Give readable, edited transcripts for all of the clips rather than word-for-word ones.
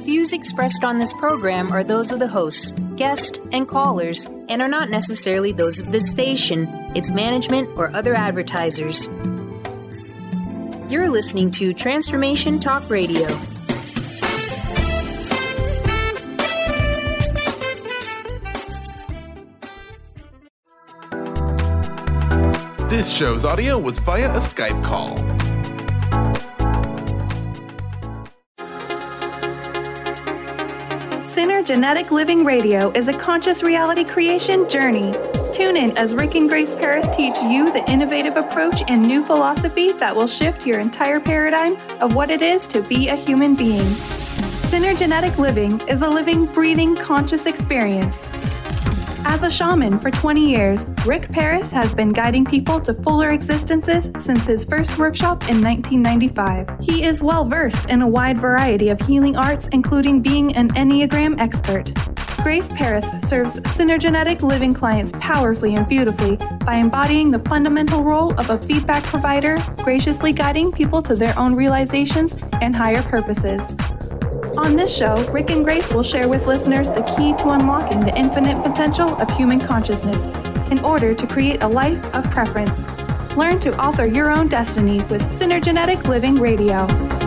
views expressed on this program are those of the hosts, guests, and callers, and are not necessarily those of this station, its management, or other advertisers. You're listening to Transformation Talk Radio. This show's audio was via a Skype call. Synergenetic Living Radio is a conscious reality creation journey. Tune in as Rick and Grace Paris teach you the innovative approach and new philosophy that will shift your entire paradigm of what it is to be a human being. Synergenetic Living is a living, breathing, conscious experience. As a shaman for 20 years, Rick Paris has been guiding people to fuller existences since his first workshop in 1995. He is well-versed in a wide variety of healing arts, including being an Enneagram expert. Grace Paris serves Synergenetic Living clients powerfully and beautifully by embodying the fundamental role of a feedback provider, graciously guiding people to their own realizations and higher purposes. On this show, Rick and Grace will share with listeners the key to unlocking the infinite potential of human consciousness in order to create a life of preference. Learn to author your own destiny with Synergenetic Living Radio.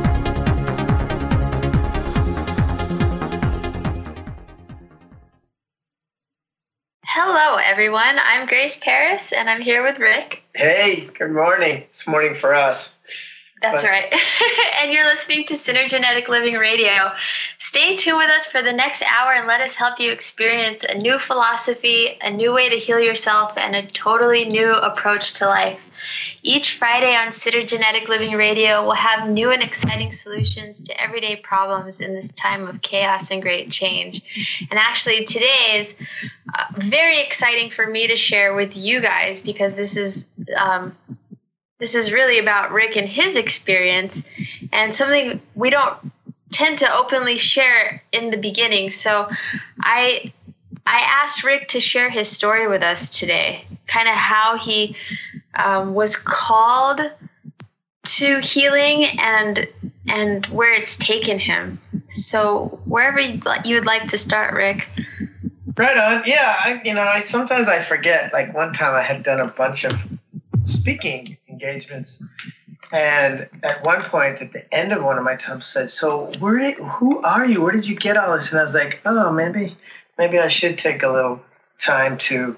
Hello, everyone. I'm Grace Paris, and I'm here with Rick. Hey, good morning. It's morning for us. That's right. And you're listening to Synergenetic Living Radio. Stay tuned with us for the next hour and let us help you experience a new philosophy, a new way to heal yourself, and a totally new approach to life. Each Friday on Synergenetic Living Radio, we'll have new and exciting solutions to everyday problems in this time of chaos and great change. And actually, today is very exciting for me to share with you guys because this is really about Rick and his experience and something we don't tend to openly share in the beginning. So I asked Rick to share his story with us today, kind of how he was called to healing and where it's taken him. So wherever you would like to start, Rick. Right on. Yeah, I sometimes I forget. Like one time I had done a bunch of speaking engagements, and at one point at the end of one of my times said, "So who are you? Where did you get all this?" And I was like, "Oh, maybe I should take a little time to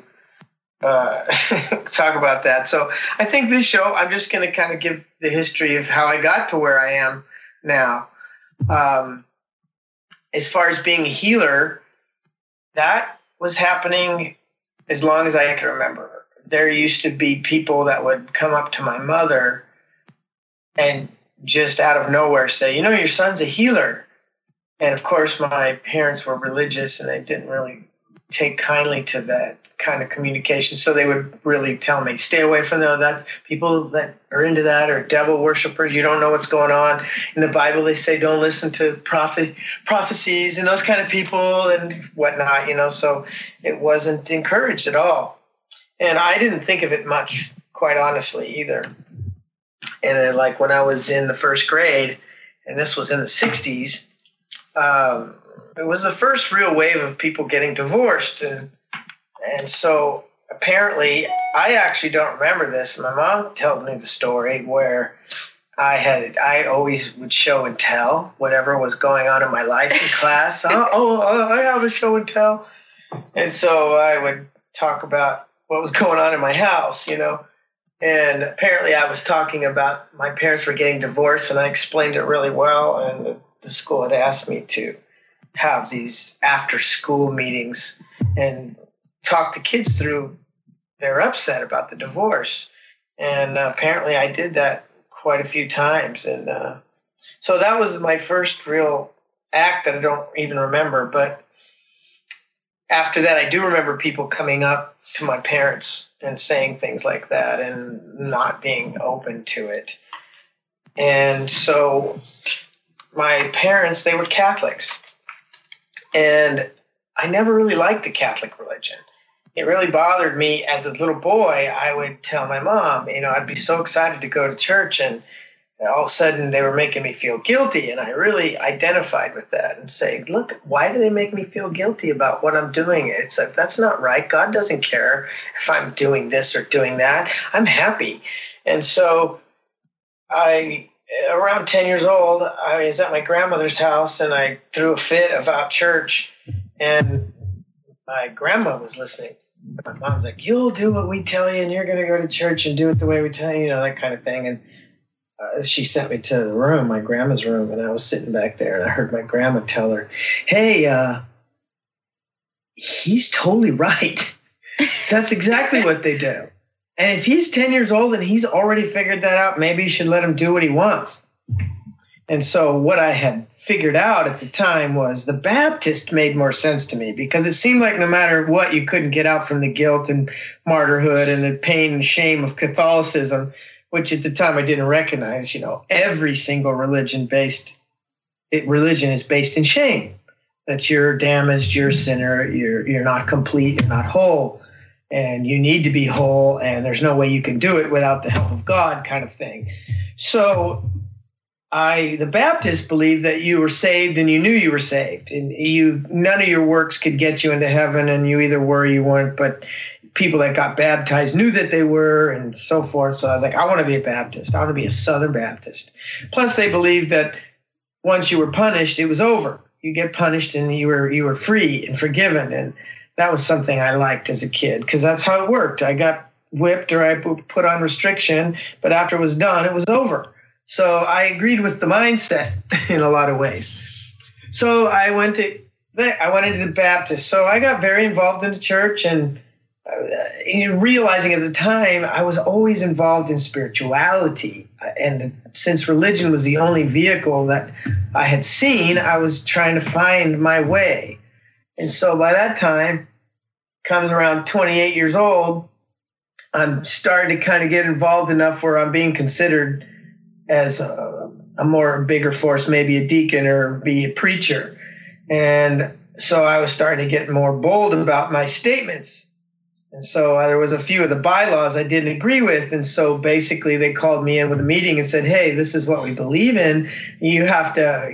talk about that." So I think this show, I'm just going to kind of give the history of how I got to where I am now. As far as being a healer, that was happening as long as I can remember. There used to be people that would come up to my mother and just out of nowhere say, your son's a healer. And of course, my parents were religious and they didn't really take kindly to that kind of communication. So they would really tell me, stay away from them. That's people that are into that are devil worshipers. You don't know what's going on. In the Bible, they say don't listen to prophecies and those kind of people and whatnot, so it wasn't encouraged at all. And I didn't think of it much, quite honestly, either. And like when I was in the first grade, and this was in the 60s, it was the first real wave of people getting divorced. And so apparently, I actually don't remember this. My mom told me the story where I always would show and tell whatever was going on in my life in class. I have a show and tell. And so I would talk about what was going on in my house, and apparently I was talking about my parents were getting divorced, and I explained it really well, and the school had asked me to have these after-school meetings and talk the kids through their upset about the divorce, and apparently I did that quite a few times, and so that was my first real act that I don't even remember, but after that I do remember people coming up to my parents and saying things like that and not being open to it. And so my parents, they were Catholics. And I never really liked the Catholic religion. It really bothered me as a little boy. I would tell my mom, I'd be so excited to go to church and And all of a sudden they were making me feel guilty, and I really identified with that and saying, look, why do they make me feel guilty about what I'm doing? It's like, that's not right. God doesn't care if I'm doing this or doing that. I'm happy. And so around 10 years old, I was at my grandmother's house, and I threw a fit about church, and my grandma was listening. My mom's like, you'll do what we tell you, and you're going to go to church and do it the way we tell you, that kind of thing. And she sent me to the room, my grandma's room, and I was sitting back there, and I heard my grandma tell her, hey, he's totally right. That's exactly what they do. And if he's 10 years old and he's already figured that out, maybe you should let him do what he wants. And so what I had figured out at the time was the Baptist made more sense to me, because it seemed like no matter what, you couldn't get out from the guilt and martyrhood and the pain and shame of Catholicism, which at the time I didn't recognize. Every single religion is based in shame, that you're damaged, you're a sinner, you're not complete, you're not whole, and you need to be whole, and there's no way you can do it without the help of God, kind of thing. So the Baptists believed that you were saved and you knew you were saved, and none of your works could get you into heaven, and you either were or you weren't, but people that got baptized knew that they were, and so forth. So I was like, I want to be a Baptist. I want to be a Southern Baptist. Plus, they believed that once you were punished, it was over. You get punished and you were free and forgiven. And that was something I liked as a kid, because that's how it worked. I got whipped or I put on restriction, but after it was done, it was over. So I agreed with the mindset in a lot of ways. So I went into the Baptist. So I got very involved in the church, and realizing at the time I was always involved in spirituality. And since religion was the only vehicle that I had seen, I was trying to find my way. And so by that time, comes around 28 years old, I'm starting to kind of get involved enough where I'm being considered as a bigger force, maybe a deacon or be a preacher. And so I was starting to get more bold about my statements. And so there was a few of the bylaws I didn't agree with. And so basically they called me in with a meeting and said, hey, this is what we believe in. You have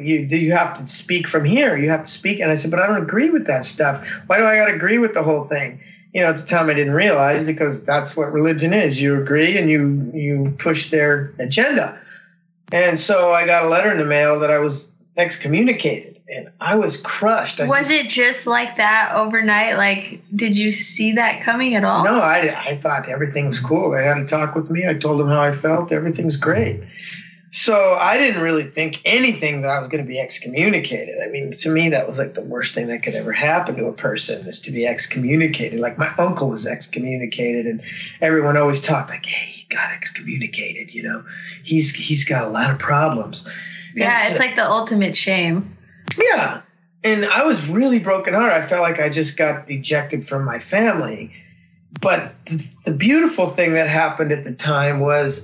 to speak from here. You have to speak. And I said, but I don't agree with that stuff. Why do I got to agree with the whole thing? At the time I didn't realize, because that's what religion is. You agree and you push their agenda. And so I got a letter in the mail that I was excommunicated. And I was crushed. Was it just like that overnight? Like, did you see that coming at all? No, I thought everything was cool. They had a talk with me. I told them how I felt. Everything's great. So I didn't really think anything that I was going to be excommunicated. I mean, to me, that was like the worst thing that could ever happen to a person, is to be excommunicated. Like my uncle was excommunicated, and everyone always talked like, hey, he got excommunicated. He's got a lot of problems. Yeah, it's like the ultimate shame. Yeah. And I was really brokenhearted. I felt like I just got ejected from my family. But the beautiful thing that happened at the time was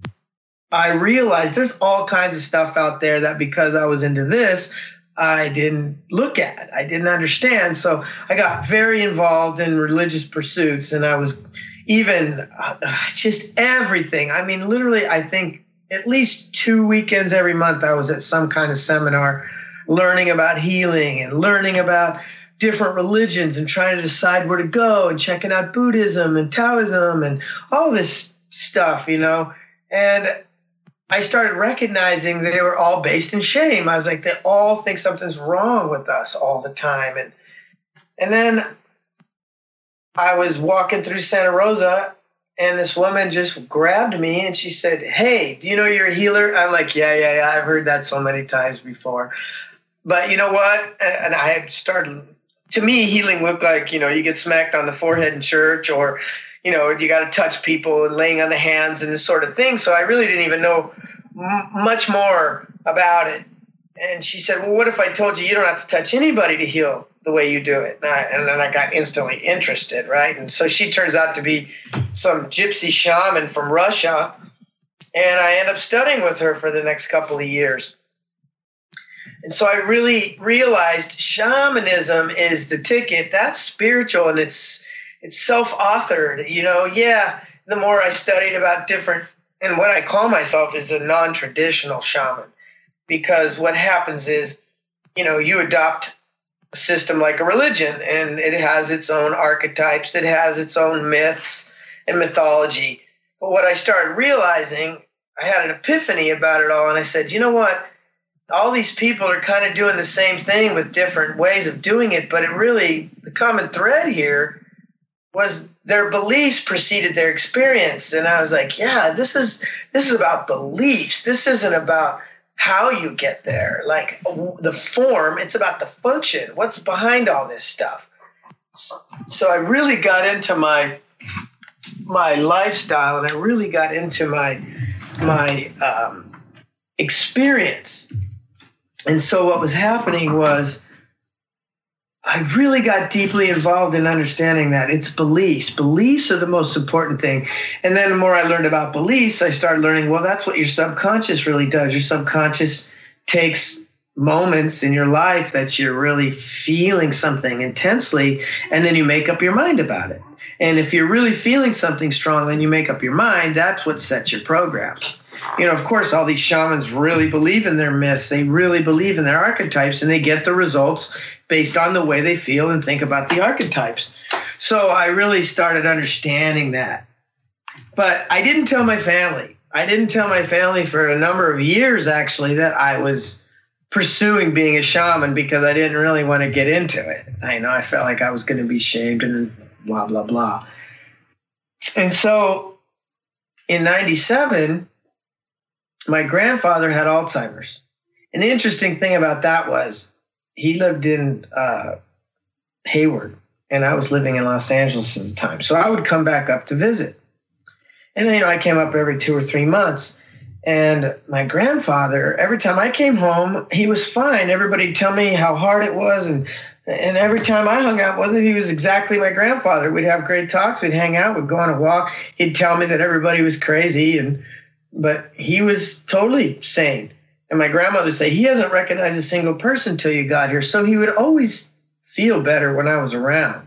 I realized there's all kinds of stuff out there that, because I was into this, I didn't look at. I didn't understand. So I got very involved in religious pursuits, and I was even just everything. I mean, literally, I think at least 2 weekends every month I was at some kind of seminar, learning about healing and learning about different religions and trying to decide where to go, and checking out Buddhism and Taoism and all this stuff, And I started recognizing that they were all based in shame. I was like, they all think something's wrong with us all the time. And then I was walking through Santa Rosa, and this woman just grabbed me and she said, hey, do you know you're a healer? I'm like, yeah, I've heard that so many times before. But you know what? And I had started, to me, healing looked like, you get smacked on the forehead in church, or, you got to touch people and laying on the hands and this sort of thing. So I really didn't even know much more about it. And she said, well, what if I told you don't have to touch anybody to heal the way you do it? And then I got instantly interested, right? And so she turns out to be some gypsy shaman from Russia. And I end up studying with her for the next couple of years. And so I really realized shamanism is the ticket. That's spiritual, and it's self-authored. The more I studied about different and what I call myself is a non-traditional shaman, because what happens is, you adopt a system like a religion, and it has its own archetypes, it has its own myths and mythology. But what I started realizing, I had an epiphany about it all, and I said, you know what? All these people are kind of doing the same thing with different ways of doing it, but the common thread here was their beliefs preceded their experience. And I was like, yeah, this is about beliefs. This isn't about how you get there. Like the form, it's about the function. What's behind all this stuff? So I really got into my lifestyle, and I really got into my experience. And so what was happening was I really got deeply involved in understanding that it's beliefs. Beliefs are the most important thing. And then the more I learned about beliefs, I started learning, well, that's what your subconscious really does. Your subconscious takes moments in your life that you're really feeling something intensely, and then you make up your mind about it. And if you're really feeling something strongly and you make up your mind, that's what sets your programs. Of course, all these shamans really believe in their myths. They really believe in their archetypes, and they get the results based on the way they feel and think about the archetypes. So I really started understanding that. But I didn't tell my family. I didn't tell my family for a number of years, actually, that I was pursuing being a shaman, because I didn't really want to get into it. I felt like I was going to be shamed and blah, blah, blah. And so in 97, my grandfather had Alzheimer's. And the interesting thing about that was he lived in Hayward, and I was living in Los Angeles at the time. So I would come back up to visit. And, I came up every 2 or 3 months. And my grandfather, every time I came home, he was fine. Everybody'd tell me how hard it was. And every time I hung out with him, he was exactly my grandfather. We'd have great talks. We'd hang out. We'd go on a walk. He'd tell me that everybody was crazy. But he was totally sane. And my grandmother would say, he hasn't recognized a single person till you got here. So he would always feel better when I was around.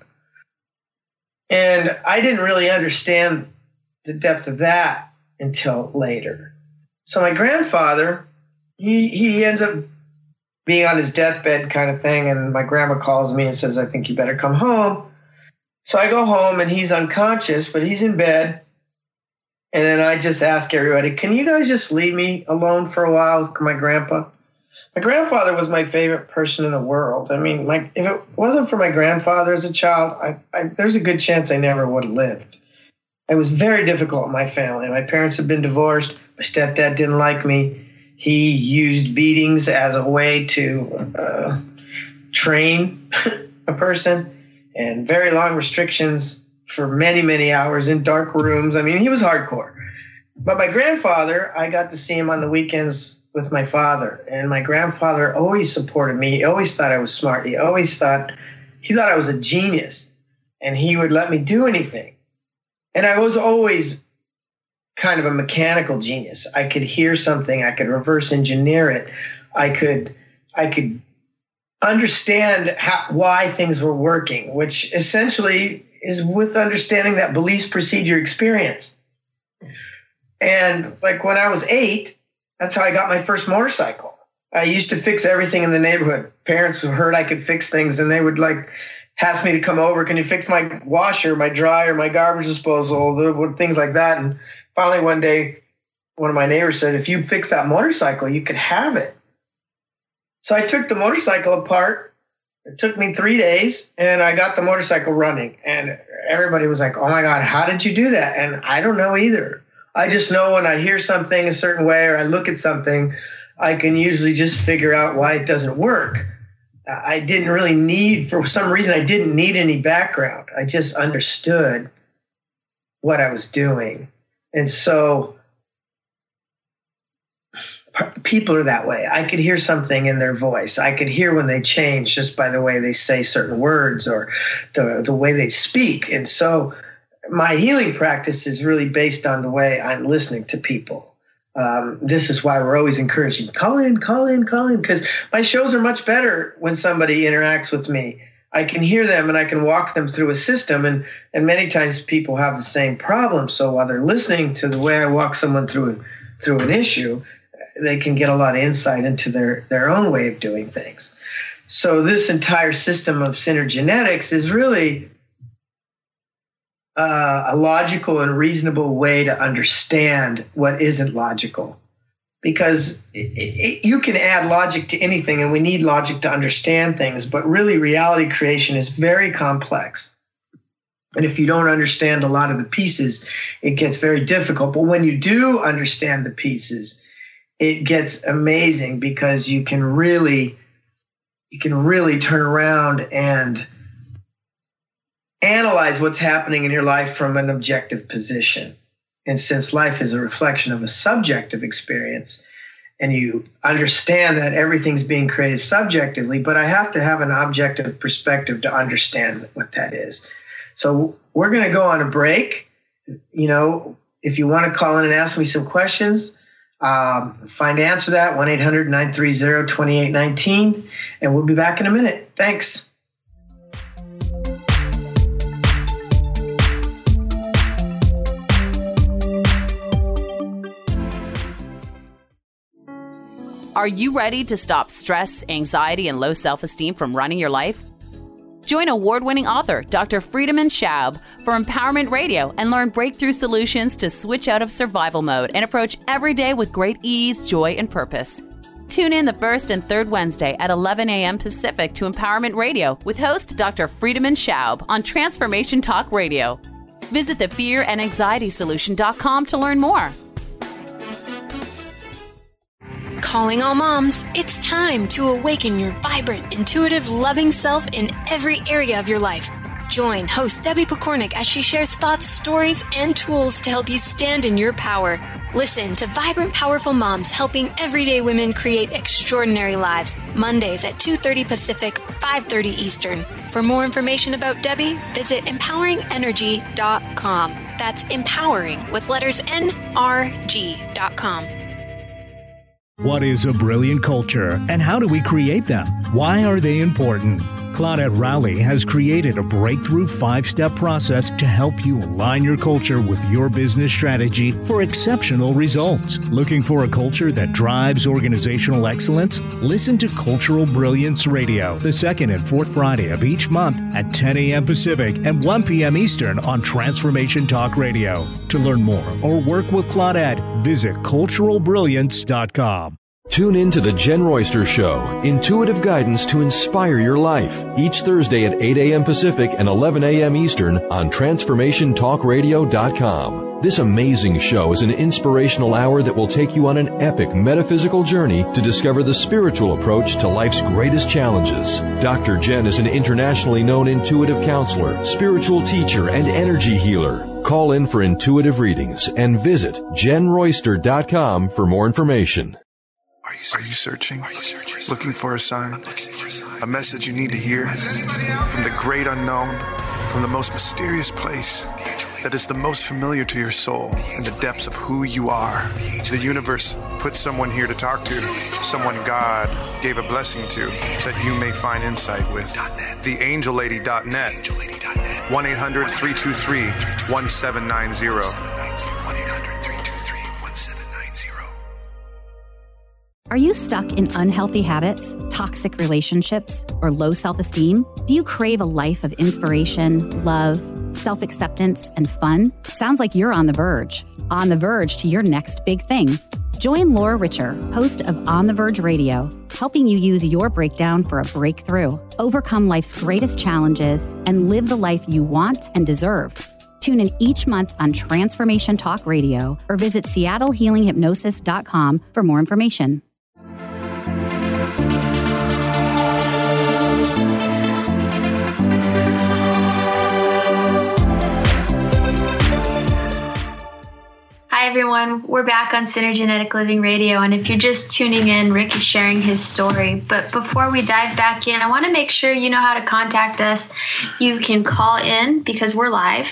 And I didn't really understand the depth of that until later. So my grandfather, he ends up being on his deathbed kind of thing. And my grandma calls me and says, I think you better come home. So I go home, and he's unconscious, but he's in bed. And then I just ask everybody, can you guys just leave me alone for a while with my grandpa? My grandfather was my favorite person in the world. If it wasn't for my grandfather as a child, there's a good chance I never would have lived. It was very difficult in my family. My parents had been divorced. My stepdad didn't like me. He used beatings as a way to train a person, and very long restrictions for many, many hours in dark rooms. He was hardcore. But my grandfather, I got to see him on the weekends with my father. And my grandfather always supported me. He always thought I was smart. He thought I was a genius. And he would let me do anything. And I was always kind of a mechanical genius. I could hear something. I could reverse engineer it. I could understand why things were working, which essentially is with understanding that beliefs precede your experience. And like when I was 8, that's how I got my first motorcycle. I used to fix everything in the neighborhood. Parents heard I could fix things, and they would ask me to come over. Can you fix my washer, my dryer, my garbage disposal, things like that. And finally one day, one of my neighbors said, if you fix that motorcycle, you could have it. So I took the motorcycle apart. It took me 3 days, and I got the motorcycle running. And everybody was like, oh, my God, how did you do that? And I don't know either. I just know when I hear something a certain way or I look at something, I can usually just figure out why it doesn't work. I didn't really need, for some reason, I didn't need any background. I just understood what I was doing. And so people are that way. I could hear something in their voice. I could hear when they change just by the way they say certain words or the way they speak. And so my healing practice is really based on the way I'm listening to people. This is why we're always encouraging, call in, because my shows are much better when somebody interacts with me. I can hear them and I can walk them through a system. And many times people have the same problem. So while they're listening to the way I walk someone through an issue, they can get a lot of insight into their own way of doing things. So this entire system of synergenetics is really a logical and reasonable way to understand what isn't logical. Because you can add logic to anything, and we need logic to understand things, but really reality creation is very complex. And if you don't understand a lot of the pieces, it gets very difficult. But when you do understand the pieces, it gets amazing, because you can really turn around and analyze what's happening in your life from an objective position. And since life is a reflection of a subjective experience, and you understand that everything's being created subjectively, but I have to have an objective perspective to understand what that is. So we're going to go on a break. You know, if you want to call in and ask me some questions, find the answer to that, 1-800-930-2819, and we'll be back in a minute. Thanks. Are you ready to stop stress, anxiety, and low self-esteem from running your life? Join award-winning author Dr. Friedemann Schaub for Empowerment Radio and learn breakthrough solutions to switch out of survival mode and approach every day with great ease, joy, and purpose. Tune in the first and third Wednesday at 11 a.m. Pacific to Empowerment Radio with host Dr. Friedemann Schaub on Transformation Talk Radio. Visit thefearandanxietysolution.com to learn more. Calling all moms, it's time to awaken your vibrant, intuitive, loving self in every area of your life. Join host Debbie Pokornik as she shares thoughts, stories, and tools to help you stand in your power. Listen to Vibrant, Powerful Moms helping everyday women create extraordinary lives. Mondays at 2:30 Pacific, 5:30 Eastern. For more information about Debbie, visit empoweringenergy.com. That's empowering with letters NRG.com. What is a brilliant culture, and how do we create them? Why are they important? Claudette Rowley has created a breakthrough 5-step process to help you align your culture with your business strategy for exceptional results. Looking for a culture that drives organizational excellence? Listen to Cultural Brilliance Radio, the second and fourth Friday of each month at 10 a.m. Pacific and 1 p.m. Eastern on Transformation Talk Radio. To learn more or work with Claudette, visit culturalbrilliance.com. Tune in to The Jen Royster Show, intuitive guidance to inspire your life, each Thursday at 8 a.m. Pacific and 11 a.m. Eastern on TransformationTalkRadio.com. This amazing show is an inspirational hour that will take you on an epic metaphysical journey to discover the spiritual approach to life's greatest challenges. Dr. Jen is an internationally known intuitive counselor, spiritual teacher, and energy healer. Call in for intuitive readings and visit JenRoyster.com for more information. Are you searching? Looking for a sign? A message you need to hear? From the great unknown? From the most mysterious place that is the most familiar to your soul in the depths of who you are? The universe put someone here to talk to, someone God gave a blessing to, that you may find insight with. TheAngelLady.net. 1-800-323-1790. Are you stuck in unhealthy habits, toxic relationships, or low self-esteem? Do you crave a life of inspiration, love, self-acceptance, and fun? Sounds like you're on the verge to your next big thing. Join Laura Richer, host of On the Verge Radio, helping you use your breakdown for a breakthrough, overcome life's greatest challenges, and live the life you want and deserve. Tune in each month on Transformation Talk Radio or visit SeattleHealingHypnosis.com for more information. Hi, everyone. We're back on Synergenetic Living Radio. And if you're just tuning in, Rick is sharing his story. But before we dive back in, I want to make sure you know how to contact us. You can call in because we're live,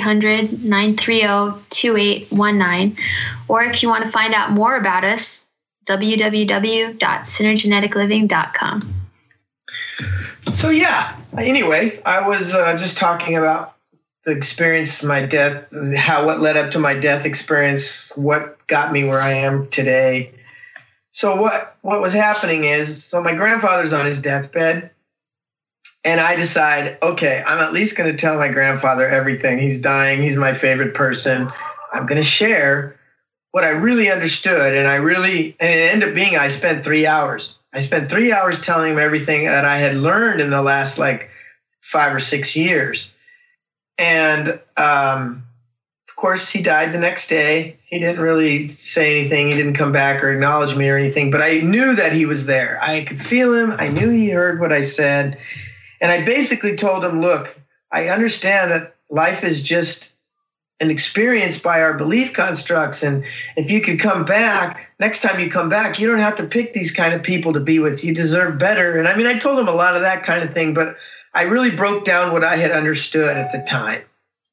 800-930-2819. Or if you want to find out more about us, www.synergeneticliving.com. So yeah, anyway, I was just talking about the experience, my death, what led up to my death experience, what got me where I am today. So what was happening is, so my grandfather's on his deathbed, and I decide, okay, I'm at least going to tell my grandfather everything. He's dying. He's my favorite person. I'm going to share what I really understood. And it ended up being, I spent 3 hours. I spent 3 hours telling him everything that I had learned in the last 5 or 6 years. And of course, he died the next day. He didn't really say anything. He didn't come back or acknowledge me or anything, but I knew that he was there. I could feel him. I knew he heard what I said. And I basically told him, look, I understand that life is just an experience by our belief constructs. And if you could come back, next time you come back, you don't have to pick these kind of people to be with. You deserve better. And I mean, I told him a lot of that kind of thing, but I really broke down what I had understood at the time.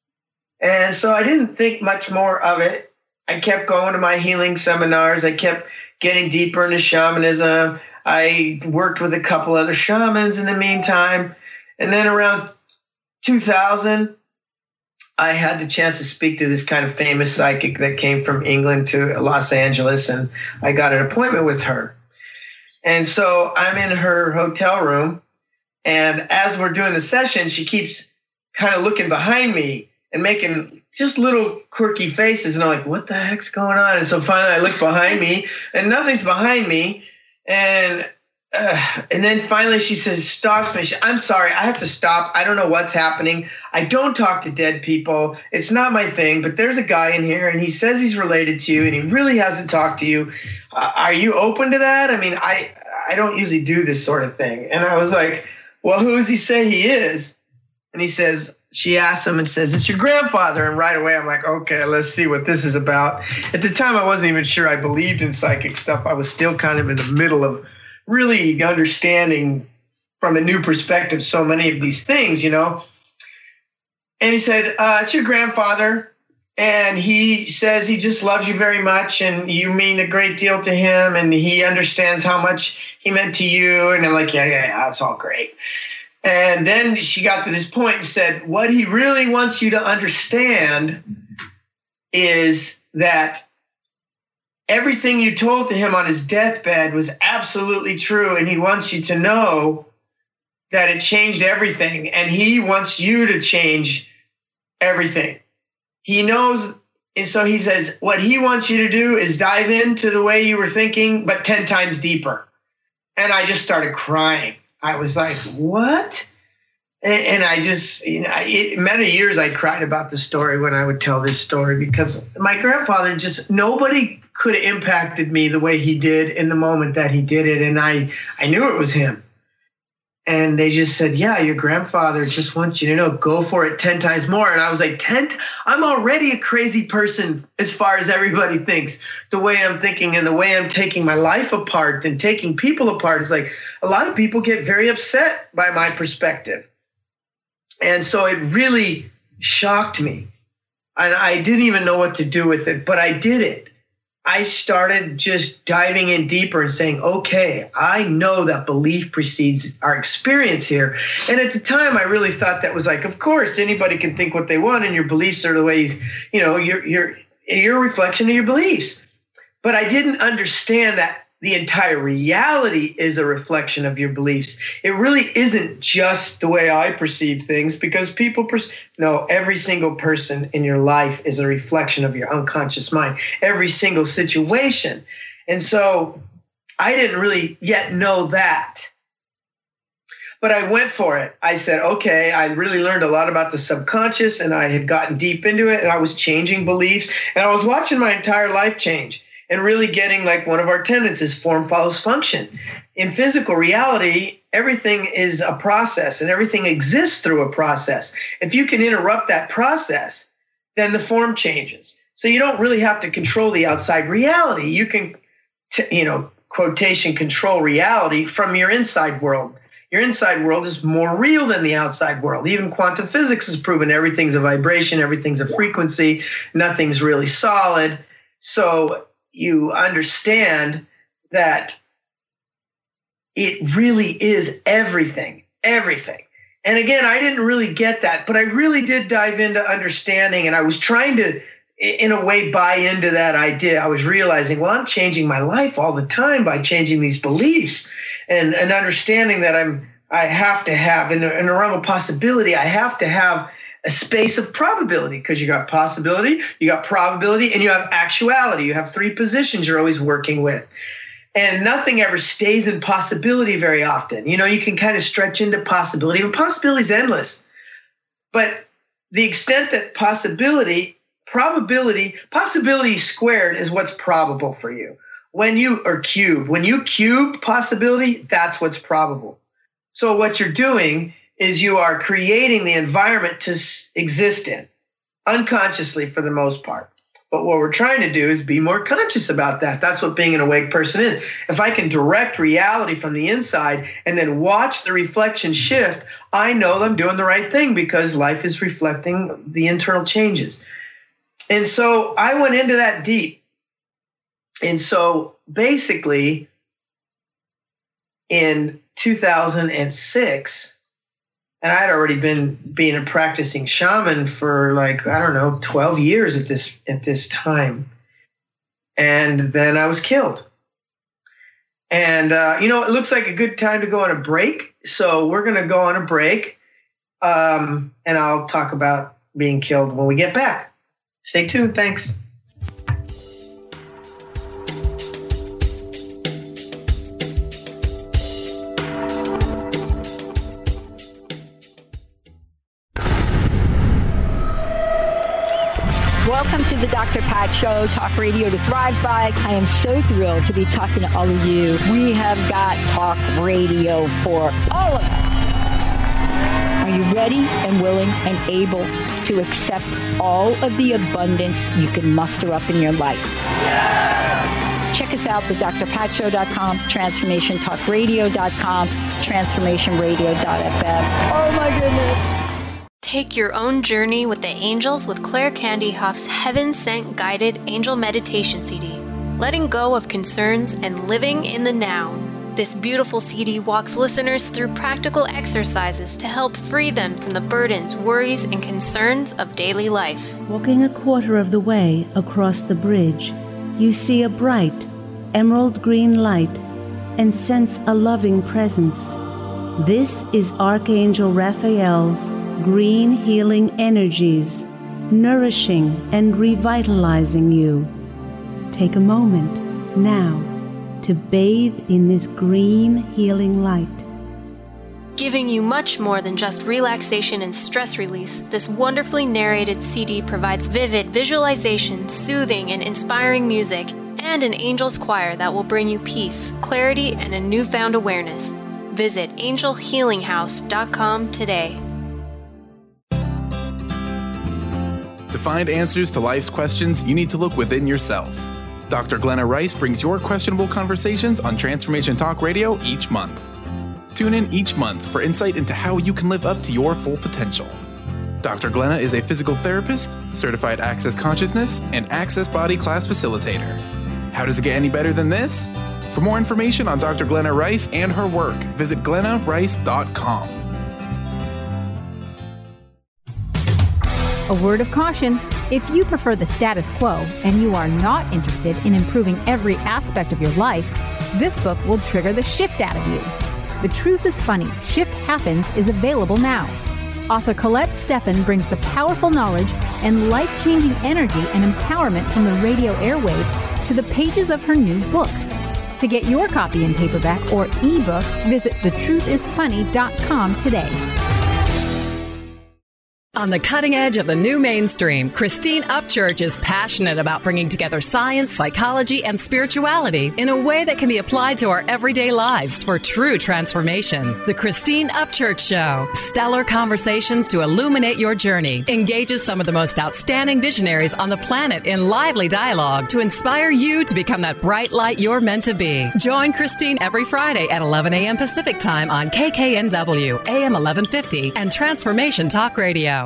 And so I didn't think much more of it. I kept going to my healing seminars. I kept getting deeper into shamanism. I worked with a couple other shamans in the meantime. And then around 2000, I had the chance to speak to this kind of famous psychic that came from England to Los Angeles, and I got an appointment with her. And so I'm in her hotel room, and as we're doing the session, she keeps kind of looking behind me and making just little quirky faces, and I'm like, what the heck's going on? And so finally I look behind me, and nothing's behind me, and then finally she stops me. I'm sorry, I have to stop. I don't know what's happening. I don't talk to dead people. It's not my thing, but there's a guy in here and he says he's related to you and he really hasn't talked to you. Are you open to that? I mean, I don't usually do this sort of thing. And I was like, well, who does he say he is? And he says, she asks him and says, it's your grandfather. And right away I'm like, okay, let's see what this is about. At the time I wasn't even sure I believed in psychic stuff. I was still kind of in the middle of really understanding from a new perspective so many of these things, you know. And he said, it's your grandfather, and he says he just loves you very much, and you mean a great deal to him, and he understands how much he meant to you. And I'm like, yeah, that's all great. And then she got to this point and said, what he really wants you to understand is that everything you told to him on his deathbed was absolutely true, and he wants you to know that it changed everything, and he wants you to change everything. He knows, and so he says, what he wants you to do is dive into the way you were thinking, but 10 times deeper. And I just started crying. I was like, what? And I just, many years I cried about the story when I would tell this story, because my grandfather nobody could have impacted me the way he did in the moment that he did it. And I knew it was him. And they just said, yeah, your grandfather just wants you to know, go for it 10 times more. And I was like, 10? I'm already a crazy person as far as everybody thinks. The way I'm thinking and the way I'm taking my life apart and taking people apart. It's like a lot of people get very upset by my perspective. And so it really shocked me. And I didn't even know what to do with it, but I did it. I started just diving in deeper and saying, okay, I know that belief precedes our experience here. And at the time, I really thought that was like, of course, anybody can think what they want, and your beliefs are the way, you're a reflection of your beliefs. But I didn't understand that the entire reality is a reflection of your beliefs. It really isn't just the way I perceive things, because people no, every single person in your life is a reflection of your unconscious mind, every single situation. And so I didn't really yet know that. But I went for it. I said, okay, I really learned a lot about the subconscious, and I had gotten deep into it, and I was changing beliefs, and I was watching my entire life change. And really getting, like, one of our tenets is form follows function. In physical reality, everything is a process and everything exists through a process. If you can interrupt that process, then the form changes. So you don't really have to control the outside reality. You can, quotation, control reality from your inside world. Your inside world is more real than the outside world. Even quantum physics has proven everything's a vibration, everything's a frequency, nothing's really solid. So you understand that it really is everything. everything. And again, I didn't really get that, but I really did dive into understanding, and I was trying to, in a way, buy into that idea. I was realizing, well, I'm changing my life all the time by changing these beliefs and understanding that I have to have, in the realm of possibility, I have to have a space of probability, because you got possibility, you got probability, and you have actuality. You have three positions you're always working with. And nothing ever stays in possibility very often. You know, you can kind of stretch into possibility, but possibility is endless. But the extent that possibility squared is what's probable for you. When you cube possibility, that's what's probable. So what you're doing is you are creating the environment to exist in, unconsciously for the most part. But what we're trying to do is be more conscious about that. That's what being an awake person is. If I can direct reality from the inside and then watch the reflection shift, I know I'm doing the right thing, because life is reflecting the internal changes. And so I went into that deep. And so basically in 2006, and I had already been being a practicing shaman for 12 years at this time. And then I was killed. And, it looks like a good time to go on a break. So we're going to go on a break. And I'll talk about being killed when we get back. Stay tuned. Thanks. Welcome to the Dr. Pat Show, talk radio to thrive by. I am so thrilled to be talking to all of you. We have got talk radio for all of us. Are you ready and willing and able to accept all of the abundance you can muster up in your life? Yeah! Check us out, thedrpatshow.com, transformationtalkradio.com, transformationradio.fm. Oh my goodness. Take your own journey with the angels with Claire Candy Hoff's Heaven Sent Guided Angel Meditation CD. Letting go of concerns and living in the now. This beautiful CD walks listeners through practical exercises to help free them from the burdens, worries, and concerns of daily life. Walking a quarter of the way across the bridge, you see a bright, emerald green light and sense a loving presence. This is Archangel Raphael's green healing energies, nourishing and revitalizing you. Take a moment now to bathe in this green healing light. Giving you much more than just relaxation and stress release, this wonderfully narrated CD provides vivid visualization, soothing and inspiring music, and an angel's choir that will bring you peace, clarity, and a newfound awareness. Visit angelhealinghouse.com today. To find answers to life's questions, you need to look within yourself. Dr. Glenna Rice brings your questionable conversations on Transformation Talk Radio each month. Tune in each month for insight into how you can live up to your full potential. Dr. Glenna is a physical therapist, certified Access Consciousness, and Access Body Class facilitator. How does it get any better than this? For more information on Dr. Glenna Rice and her work, visit glennarice.com. A word of caution: if you prefer the status quo and you are not interested in improving every aspect of your life, this book will trigger the shift out of you. The Truth is Funny, Shift Happens is available now. Author Colette Steffen brings the powerful knowledge and life-changing energy and empowerment from the radio airwaves to the pages of her new book. To get your copy in paperback or ebook, visit thetruthisfunny.com today. On the cutting edge of the new mainstream, Christine Upchurch is passionate about bringing together science, psychology, and spirituality in a way that can be applied to our everyday lives for true transformation. The Christine Upchurch Show, stellar conversations to illuminate your journey, engages some of the most outstanding visionaries on the planet in lively dialogue to inspire you to become that bright light you're meant to be. Join Christine every Friday at 11 a.m. Pacific Time on KKNW, AM 1150, and Transformation Talk Radio.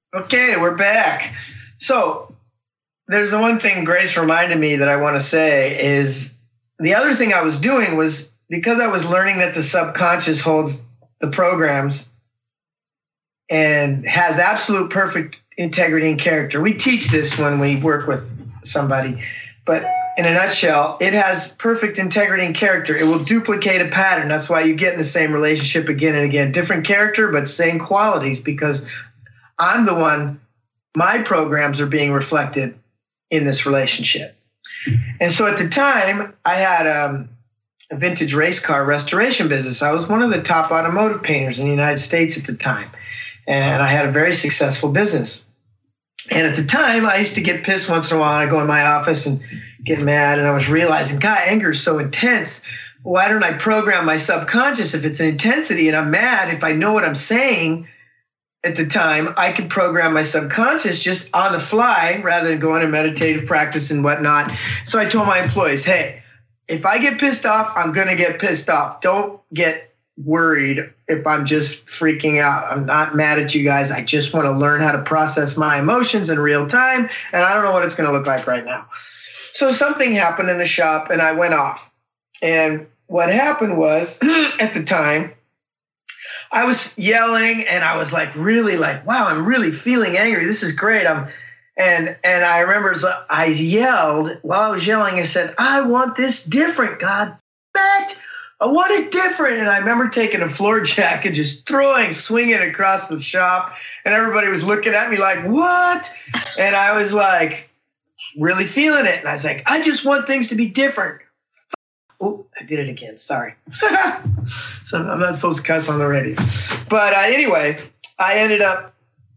Okay, we're back. So there's the one thing Grace reminded me that I want to say is the other thing I was doing was because I was learning that the subconscious holds the programs and has absolute perfect integrity and character. We teach this when we work with somebody, but in a nutshell, it has perfect integrity and character. It will duplicate a pattern. That's why you get in the same relationship again and again. Different character, but same qualities, because I'm the one, my programs are being reflected in this relationship. And so at the time, I had a vintage race car restoration business. I was one of the top automotive painters in the United States at the time. And I had a very successful business. And at the time, I used to get pissed once in a while. I'd go in my office and get mad. And I was realizing, God, anger is so intense. Why don't I program my subconscious? If it's an intensity and I'm mad, if I know what I'm saying at the time, I could program my subconscious just on the fly rather than going to meditative practice and whatnot. So I told my employees, hey, if I get pissed off, I'm going to get pissed off. Don't get worried if I'm just freaking out. I'm not mad at you guys. I just want to learn how to process my emotions in real time. And I don't know what it's going to look like right now. So something happened in the shop and I went off. And what happened was at the time, I was yelling and I was like, really like, wow, I'm really feeling angry. This is great. And I remember I yelled while I was yelling. I said, I want this different, God. I want it different. And I remember taking a floor jack and just swinging it across the shop. And everybody was looking at me like, what? And I was like, really feeling it. And I was like, I just want things to be different. Oh, I did it again. Sorry. So I'm not supposed to cuss on the radio. But anyway, I ended up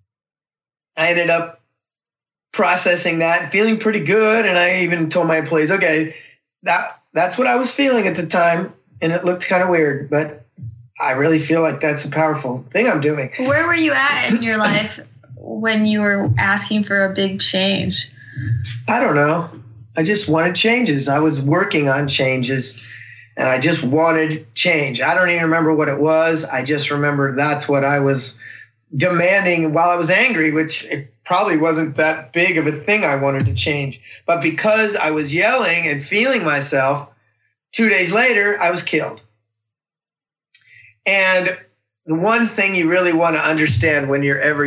processing that and feeling pretty good. And I even told my employees, okay, that's what I was feeling at the time. And it looked kind of weird, but I really feel like that's a powerful thing I'm doing. Where were you at in your life when you were asking for a big change? I don't know. I just wanted changes. I was working on changes, and I just wanted change. I don't even remember what it was. I just remember that's what I was demanding while I was angry, which it probably wasn't that big of a thing I wanted to change. But because I was yelling and feeling myself, 2 days later, I was killed. And the one thing you really want to understand when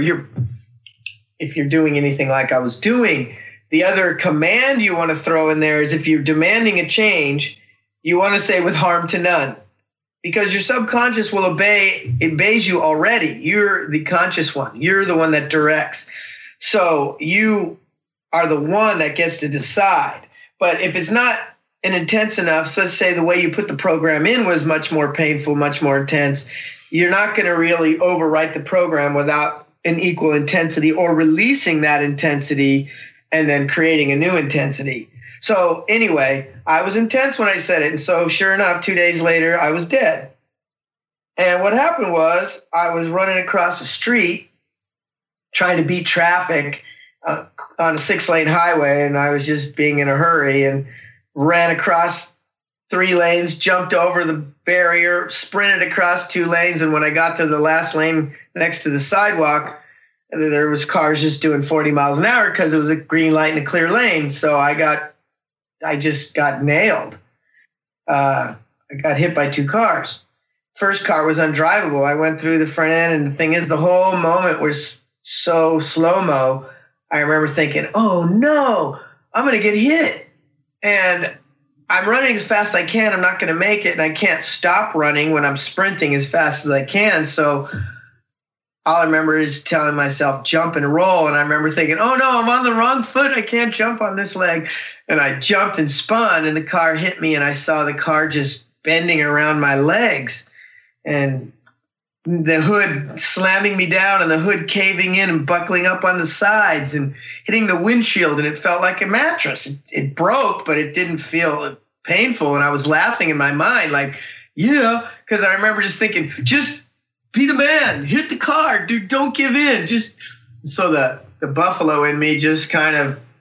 if you're doing anything like I was doing, the other command you want to throw in there is if you're demanding a change, you want to say with harm to none, because your subconscious will obeys you already. You're the conscious one. You're the one that directs. So you are the one that gets to decide. But if it's not intense enough, so let's say the way you put the program in was much more painful, much more intense, you're not going to really overwrite the program without an equal intensity or releasing that intensity and then creating a new intensity. So anyway, I was intense when I said it. And so sure enough, 2 days later, I was dead. And what happened was I was running across the street trying to beat traffic on a 6-lane highway. And I was just being in a hurry and ran across 3 lanes, jumped over the barrier, sprinted across 2 lanes. And when I got to the last lane next to the sidewalk, there was cars just doing 40 miles an hour because it was a green light and a clear lane. So I just got nailed. I got hit by 2 cars. First car was undrivable. I went through the front end, and the thing is, the whole moment was so slow-mo. I remember thinking, oh no, I'm going to get hit. And I'm running as fast as I can. I'm not going to make it. And I can't stop running when I'm sprinting as fast as I can. So all I remember is telling myself, jump and roll. And I remember thinking, oh no, I'm on the wrong foot. I can't jump on this leg. And I jumped and spun, and the car hit me, and I saw the car just bending around my legs and the hood slamming me down and the hood caving in and buckling up on the sides and hitting the windshield. And it felt like a mattress. It broke, but it didn't feel painful. And I was laughing in my mind like, yeah, because I remember just thinking, just be the man, hit the car, dude, don't give in. So the buffalo in me just kind of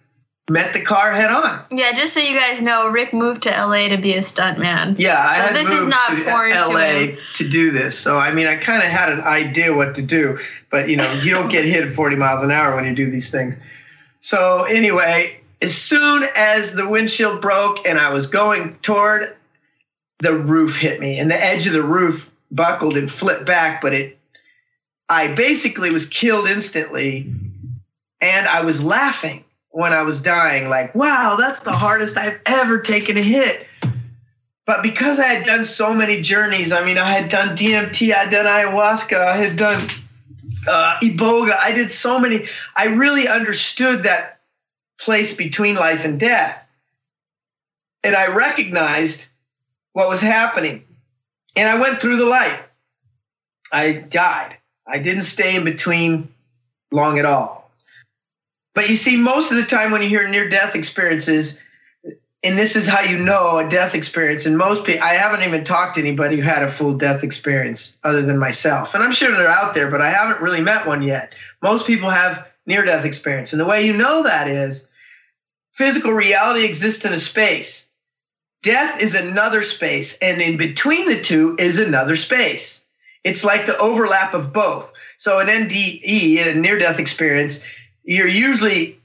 met the car head on. Yeah, just so you guys know, Rick moved to LA to be a stuntman. Yeah, I had this moved is not to foreign LA to do this. So, I mean, I kind of had an idea what to do. But, you don't get hit at 40 miles an hour when you do these things. So, anyway, as soon as the windshield broke and I was going toward, the roof hit me. And the edge of the roof buckled and flipped back. But I basically was killed instantly. And I was laughing when I was dying, like, wow, that's the hardest I've ever taken a hit. But because I had done so many journeys, I mean, I had done DMT, I had done ayahuasca, I had done Iboga, I did so many. I really understood that place between life and death. And I recognized what was happening. And I went through the light. I died. I didn't stay in between long at all. But you see, most of the time when you hear near-death experiences, and this is how you know a death experience, and most people, I haven't even talked to anybody who had a full death experience other than myself. And I'm sure they're out there, but I haven't really met one yet. Most people have near-death experience. And the way you know that is physical reality exists in a space. Death is another space, and in between the two is another space. It's like the overlap of both. So an NDE, a near-death experience, you're usually,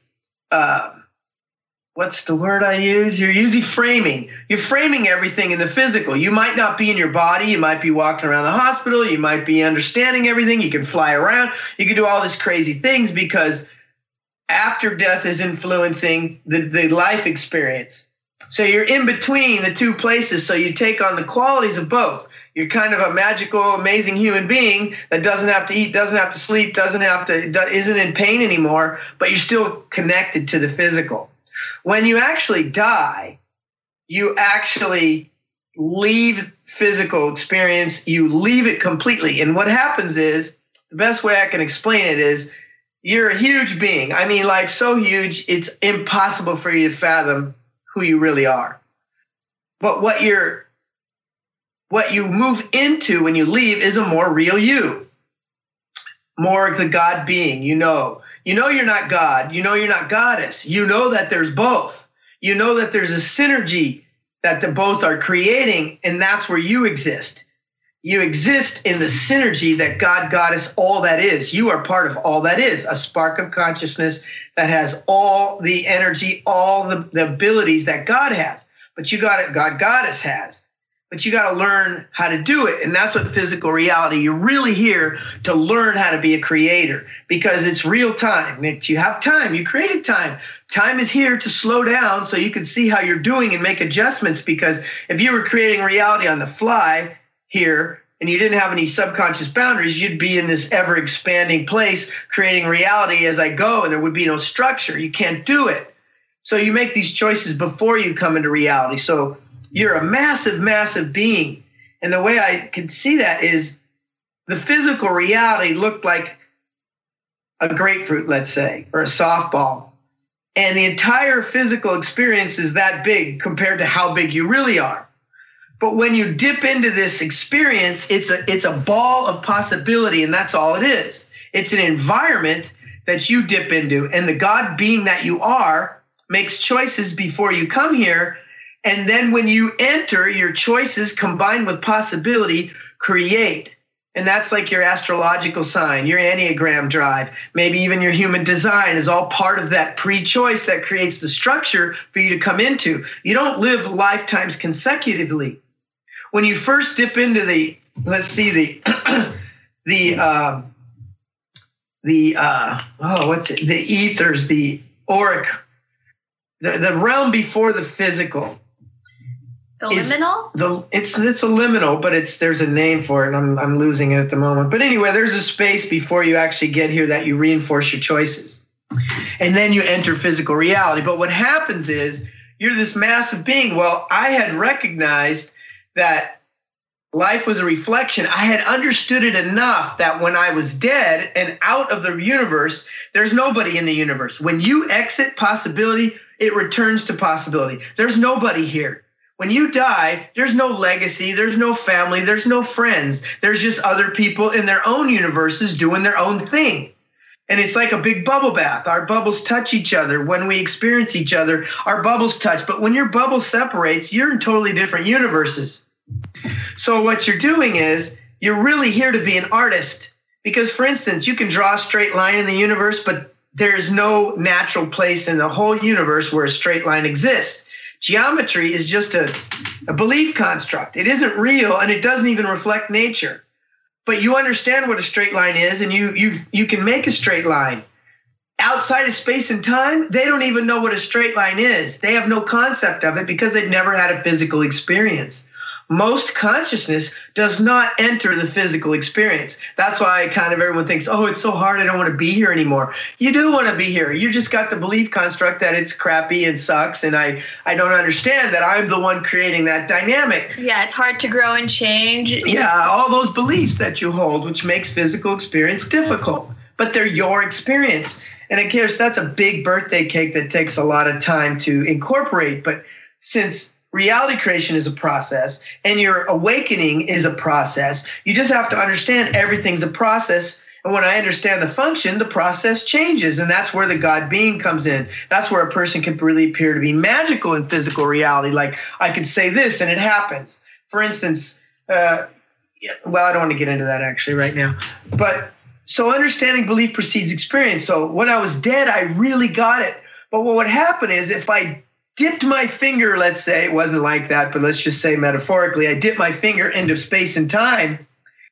what's the word I use? You're usually framing. You're framing everything in the physical. You might not be in your body. You might be walking around the hospital. You might be understanding everything. You can fly around. You can do all these crazy things because after death is influencing the life experience. So you're in between the two places. So you take on the qualities of both. You're kind of a magical, amazing human being that doesn't have to eat, doesn't have to sleep, isn't in pain anymore, but you're still connected to the physical. When you actually die, you actually leave physical experience, you leave it completely. And what happens is, the best way I can explain it is, you're a huge being. I mean, like so huge, it's impossible for you to fathom who you really are. But what you move into when you leave is a more real you, more the God being. You know you're not God. You know you're not goddess. You know that there's both. You know that there's a synergy that the both are creating, and that's where you exist. You exist in the synergy that God, goddess, all that is. You are part of all that is, a spark of consciousness that has all the energy, all the abilities that God has. But you got it, God, goddess has. But you got to learn how to do it. And that's what physical reality, you're really here to learn how to be a creator because it's real time. You have time. You created time. Time is here to slow down so you can see how you're doing and make adjustments, because if you were creating reality on the fly here and you didn't have any subconscious boundaries, you'd be in this ever expanding place creating reality as I go, and there would be no structure. You can't do it. So you make these choices before you come into reality. So you're a massive, massive being. And the way I can see that is the physical reality looked like a grapefruit, let's say, or a softball. And the entire physical experience is that big compared to how big you really are. But when you dip into this experience, it's a ball of possibility, and that's all it is. It's an environment that you dip into, and the God being that you are makes choices before you come here. And then when you enter, your choices combined with possibility create. And that's like your astrological sign, your Enneagram drive, maybe even your human design is all part of that pre-choice that creates the structure for you to come into. You don't live lifetimes consecutively. When you first dip into the ethers, the auric, the realm before the physical. The liminal? It's a liminal, but there's a name for it, and I'm losing it at the moment. But anyway, there's a space before you actually get here that you reinforce your choices. And then you enter physical reality. But what happens is you're this massive being. Well, I had recognized that life was a reflection. I had understood it enough that when I was dead and out of the universe, there's nobody in the universe. When you exit possibility, it returns to possibility. There's nobody here. When you die, there's no legacy, there's no family, there's no friends. There's just other people in their own universes doing their own thing. And it's like a big bubble bath. Our bubbles touch each other. When we experience each other, our bubbles touch. But when your bubble separates, you're in totally different universes. So what you're doing is you're really here to be an artist. Because, for instance, you can draw a straight line in the universe, but there's no natural place in the whole universe where a straight line exists. Geometry is just a belief construct. It isn't real, and it doesn't even reflect nature. But you understand what a straight line is, and you can make a straight line. Outside of space and time, they don't even know what a straight line is. They have no concept of it because they've never had a physical experience. Most consciousness does not enter the physical experience. That's why kind of everyone thinks, oh, it's so hard, I don't want to be here anymore. You do want to be here. You just got the belief construct that it's crappy and sucks, and I don't understand that I'm the one creating that dynamic. Yeah, it's hard to grow and change. Yeah, all those beliefs that you hold, which makes physical experience difficult, but they're your experience. And of course, that's a big birthday cake that takes a lot of time to incorporate. But since reality creation is a process and your awakening is a process, you just have to understand everything's a process. And when I understand the function, the process changes. And that's where the God being comes in. That's where a person can really appear to be magical in physical reality. Like I could say this and it happens. For instance, well, I don't want to get into that actually right now. But so understanding belief precedes experience. So when I was dead, I really got it. But what would happen is if I dipped my finger, let's say, it wasn't like that, but let's just say metaphorically, I dipped my finger into space and time.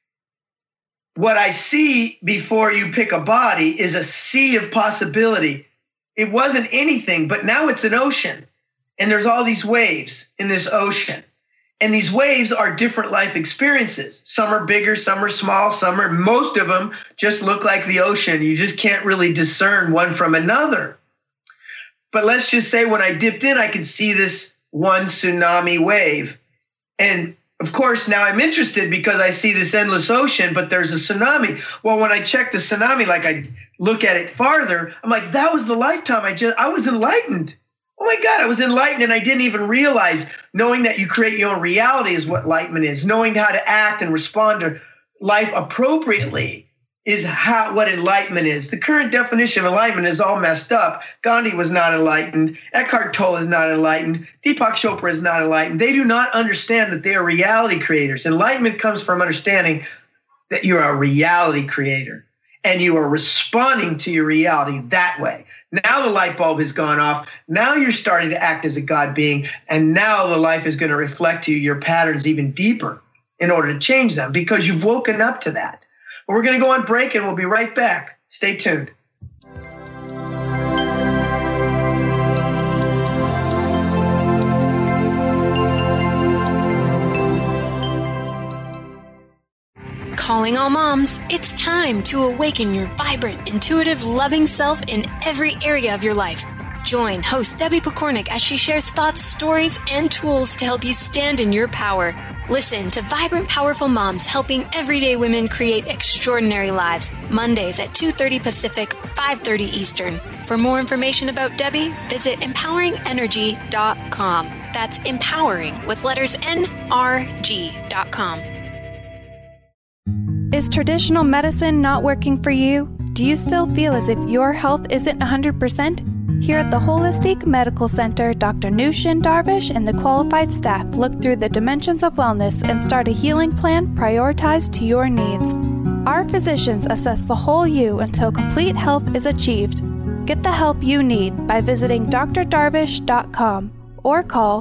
What I see before you pick a body is a sea of possibility. It wasn't anything, but now it's an ocean. And there's all these waves in this ocean. And these waves are different life experiences. Some are bigger, some are small, most of them just look like the ocean. You just can't really discern one from another. But let's just say when I dipped in, I could see this one tsunami wave. And of course, now I'm interested because I see this endless ocean, but there's a tsunami. Well, when I check the tsunami, like I look at it farther, I'm like, that was the lifetime I was enlightened. Oh my God, I was enlightened and I didn't even realize. Knowing that you create your own reality is what enlightenment is. Knowing how to act and respond to life appropriately is what enlightenment is. The current definition of enlightenment is all messed up. Gandhi was not enlightened. Eckhart Tolle is not enlightened. Deepak Chopra is not enlightened. They do not understand that they are reality creators. Enlightenment comes from understanding that you're a reality creator and you are responding to your reality that way. Now the light bulb has gone off. Now you're starting to act as a God being, and now the life is going to reflect to you your patterns even deeper in order to change them because you've woken up to that. We're going to go on break and we'll be right back. Stay tuned. Calling all moms, it's time to awaken your vibrant, intuitive, loving self in every area of your life. Join host Debbie Pokornik as she shares thoughts, stories, and tools to help you stand in your power. Listen to Vibrant, Powerful Moms helping everyday women create extraordinary lives. Mondays at 2:30 Pacific, 5:30 Eastern. For more information about Debbie, visit empoweringenergy.com. That's empowering with letters NRG.com. Is traditional medicine not working for you? Do you still feel as if your health isn't 100%? Here at the Holistic Medical Center, Dr. Nushin Darvish and the qualified staff look through the dimensions of wellness and start a healing plan prioritized to your needs. Our physicians assess the whole you until complete health is achieved. Get the help you need by visiting drdarvish.com or call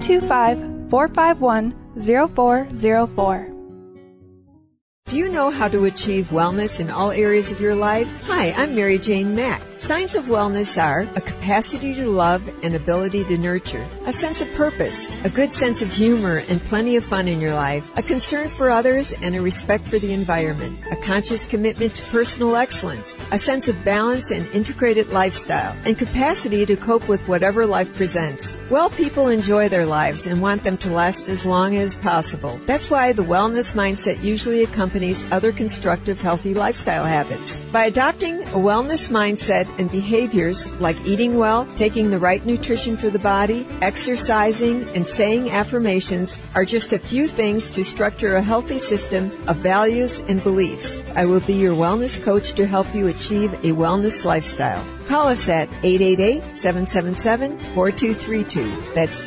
425-451-0404. Do you know how to achieve wellness in all areas of your life? Hi, I'm Mary Jane Mack. Signs of wellness are a capacity to love and ability to nurture, a sense of purpose, a good sense of humor and plenty of fun in your life, a concern for others and a respect for the environment, a conscious commitment to personal excellence, a sense of balance and integrated lifestyle, and capacity to cope with whatever life presents. Well people enjoy their lives and want them to last as long as possible. That's why the wellness mindset usually accompanies Company's other constructive, healthy lifestyle habits. By adopting a wellness mindset and behaviors like eating well, taking the right nutrition for the body, exercising, and saying affirmations are just a few things to structure a healthy system of values and beliefs. I will be your wellness coach to help you achieve a wellness lifestyle. Call us at 888-777-4232. That's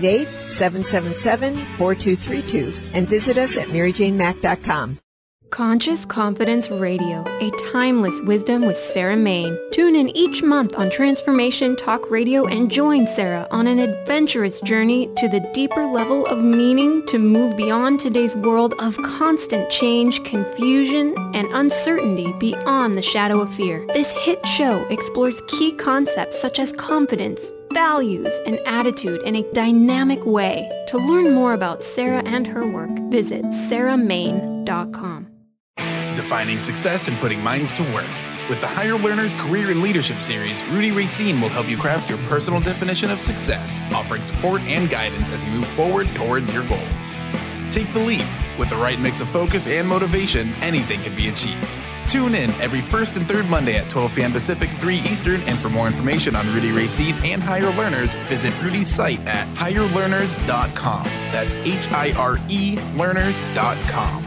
888-777-4232. And visit us at MaryJaneMack.com. Conscious Confidence Radio, a timeless wisdom with Sarah Main. Tune in each month on Transformation Talk Radio and join Sarah on an adventurous journey to the deeper level of meaning to move beyond today's world of constant change, confusion, and uncertainty beyond the shadow of fear. This hit show explores key concepts such as confidence, values, and attitude in a dynamic way. To learn more about Sarah and her work, visit sarahmain.com. Defining success and putting minds to work. With the Higher Learners Career and Leadership Series, Rudy Racine will help you craft your personal definition of success, offering support and guidance as you move forward towards your goals. Take the leap. With the right mix of focus and motivation, anything can be achieved. Tune in every first and third Monday at 12 p.m. Pacific, 3 Eastern, and for more information on Rudy Racine and Higher Learners, visit Rudy's site at higherlearners.com. That's HIRE learners.com.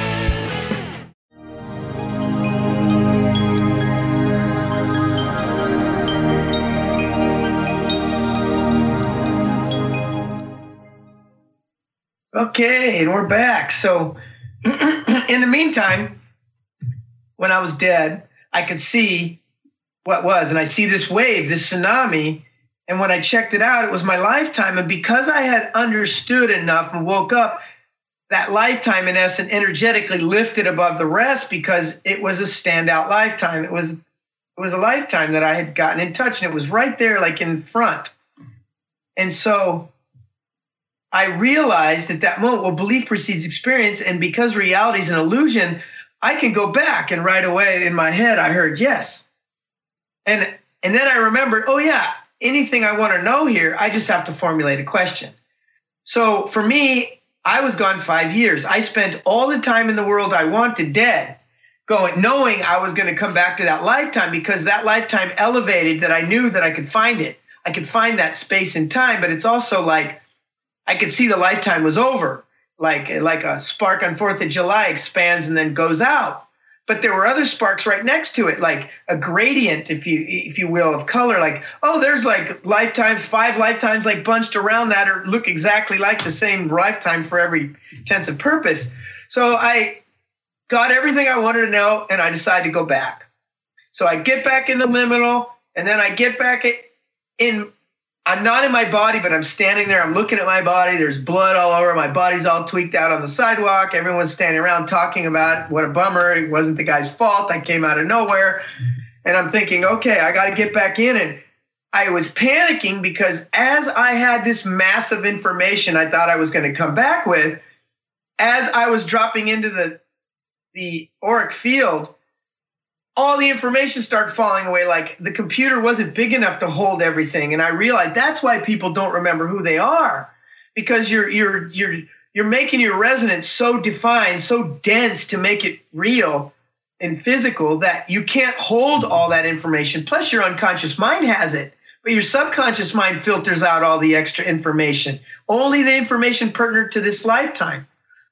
Okay, and we're back. So in the meantime, when I was dead, I could see what was, and I see this wave, this tsunami, and when I checked it out, it was my lifetime. And because I had understood enough and woke up, that lifetime, in essence, energetically lifted above the rest because it was a standout lifetime. It was a lifetime that I had gotten in touch, and it was right there, like in front. And so I realized at that moment, well, belief precedes experience, and because reality is an illusion, I can go back, and right away in my head, I heard yes. And then I remembered, oh yeah, anything I want to know here, I just have to formulate a question. So for me, I was gone 5 years. I spent all the time in the world I wanted dead, knowing I was going to come back to that lifetime because that lifetime elevated that I knew that I could find it. I could find that space and time, but it's also like I could see the lifetime was over, like a spark on 4th of July expands and then goes out. But there were other sparks right next to it, like a gradient, if you will, of color. Like, oh, there's like 5 lifetimes like bunched around that or look exactly like the same lifetime for every tense of purpose. So I got everything I wanted to know, and I decided to go back. So I get back in the liminal, and then I get back in. I'm not in my body, but I'm standing there. I'm looking at my body. There's blood all over. My body's all tweaked out on the sidewalk. Everyone's standing around talking about what a bummer. It wasn't the guy's fault. I came out of nowhere. And I'm thinking, okay, I got to get back in. And I was panicking because as I had this massive information I thought I was going to come back with, as I was dropping into the auric field, all the information started falling away. Like the computer wasn't big enough to hold everything. And I realized that's why people don't remember who they are, because you're making your resonance so defined, so dense to make it real and physical that you can't hold all that information. Plus your unconscious mind has it, but your subconscious mind filters out all the extra information, only the information pertinent to this lifetime.